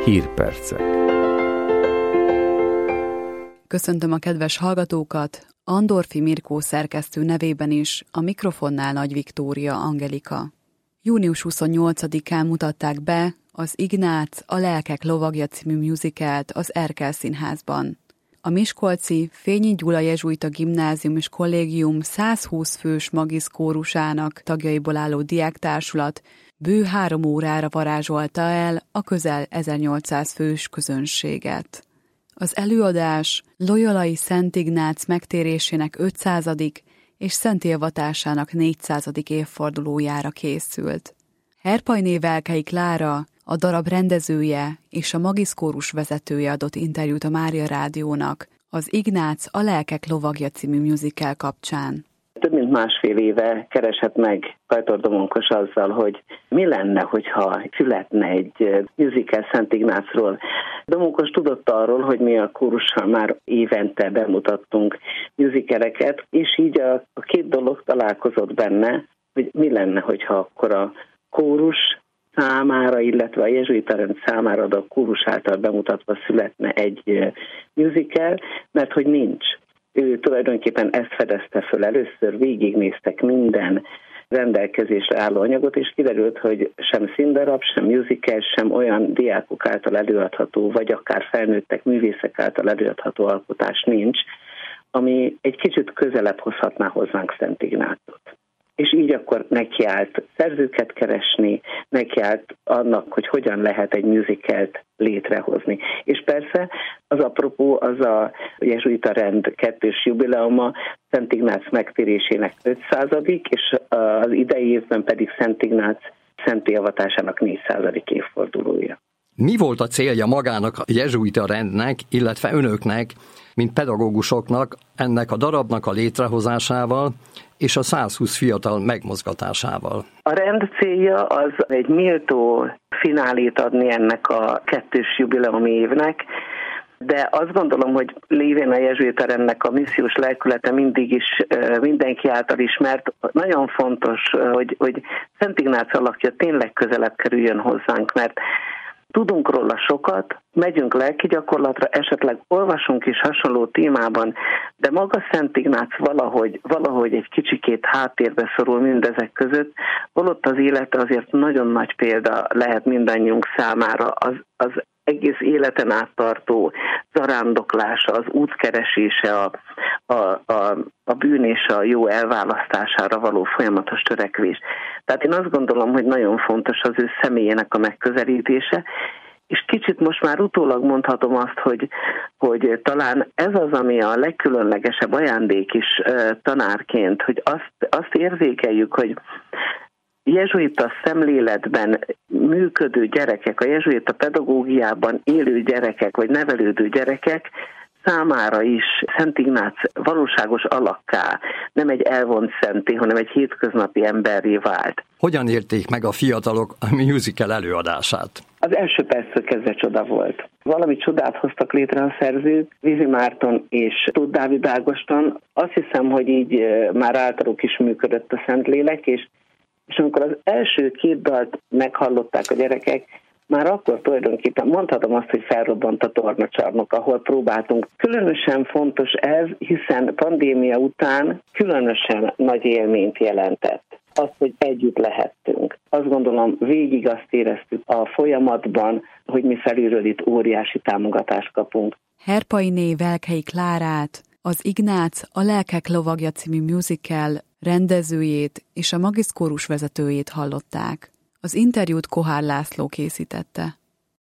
Hírpercek. Köszöntöm a kedves hallgatókat, Andorfi Mirkó szerkesztő nevében is, a mikrofonnál Nagy Viktória Angelika. Június 28-án mutatták be az Ignác, a lelkek lovagja című musicalt az Erkel Színházban. A miskolci Fényi Gyula jezsuita gimnázium és kollégium 120 fős magiszkórusának tagjaiból álló diáktársulat bő 3 órára varázsolta el a közel 1800 fős közönséget. Az előadás Loyolai Szent Ignác megtérésének 500. és szentélvatásának 400. évfordulójára készült. Herpajné Velkei Klára, a darab rendezője és a magiszkórus vezetője adott interjút a Mária Rádiónak az Ignác, a lelkek lovagja című musical kapcsán. Több mint 1,5 éve keresett meg Kajtor Domonkos azzal, hogy mi lenne, hogyha születne egy musical Szent Ignácról. Domonkos tudott arról, hogy mi a kórussal már évente bemutattunk musicaleket, és így a két dolog találkozott benne, hogy mi lenne, hogyha akkor a kórus számára, illetve a jezsuita rend számára a kórus által bemutatva születne egy musical, mert hogy nincs. Ő tulajdonképpen ezt fedezte föl. Először végignéztek minden rendelkezésre álló anyagot, és kiderült, hogy sem színdarab, sem musical, sem olyan diákok által előadható, vagy akár felnőttek művészek által előadható alkotás nincs, ami egy kicsit közelebb hozhatná hozzánk Szent Ignácot. És így akkor nekiállt szerzőket keresni, nekiállt annak, hogy hogyan lehet egy musicalt létrehozni. És persze az apropó az a jezsuita rend 2. jubileuma, Szent Ignác megtérésének 500. és az idei évben pedig Szent Ignác szentélvatásának 400. évfordulója. Mi volt a célja magának a jezsuita rendnek, illetve önöknek, mint pedagógusoknak ennek a darabnak a létrehozásával és a 120 fiatal megmozgatásával? A rend célja az egy méltó finálét adni ennek a 2. jubileumi évnek, de azt gondolom, hogy lévén a jezsuita rendnek a missziós lelkülete mindig is mindenki által ismert. Nagyon fontos, hogy Szent Ignác alakja tényleg közelebb kerüljön hozzánk, mert tudunk róla sokat, megyünk lelki gyakorlatra, esetleg olvasunk is hasonló témában, de maga Szent Ignác valahogy egy kicsikét háttérbe szorul mindezek között, holott az élete azért nagyon nagy példa lehet mindannyiunk számára, az egész életen áttartó zarándoklása, az útkeresése, a bűn és a jó elválasztására való folyamatos törekvés. Tehát én azt gondolom, hogy nagyon fontos az ő személyének a megközelítése, és kicsit most már utólag mondhatom azt, hogy talán ez az, ami a legkülönlegesebb ajándék is tanárként, hogy azt érzékeljük, hogy jezsuita szemléletben működő gyerekek, a jezsuita pedagógiában élő gyerekek, vagy nevelődő gyerekek számára is Szent Ignác valóságos alakká, nem egy elvont szenté, hanem egy hétköznapi emberré vált. Hogyan érték meg a fiatalok a musical előadását? Az első perctől kezdve csoda volt. Valami csodát hoztak létre a szerzők, Vizi Márton és Tóth Dávid Ágoston. Azt hiszem, hogy így már általuk is működött a Szentlélek, és amikor az első 2 dalt meghallották a gyerekek, már akkor tulajdonképpen mondhatom azt, hogy felrobbant a tornacsarnok, ahol próbáltunk. Különösen fontos ez, hiszen pandémia után különösen nagy élményt jelentett. Azt, hogy együtt lehettünk. Azt gondolom, végig azt éreztük a folyamatban, hogy mi felülről itt óriási támogatást kapunk. Herpainé Velkei Klárát, az Ignác, a lelkek lovagja című musical rendezőjét és a magiszkórus vezetőjét hallották. Az interjút Kohár László készítette.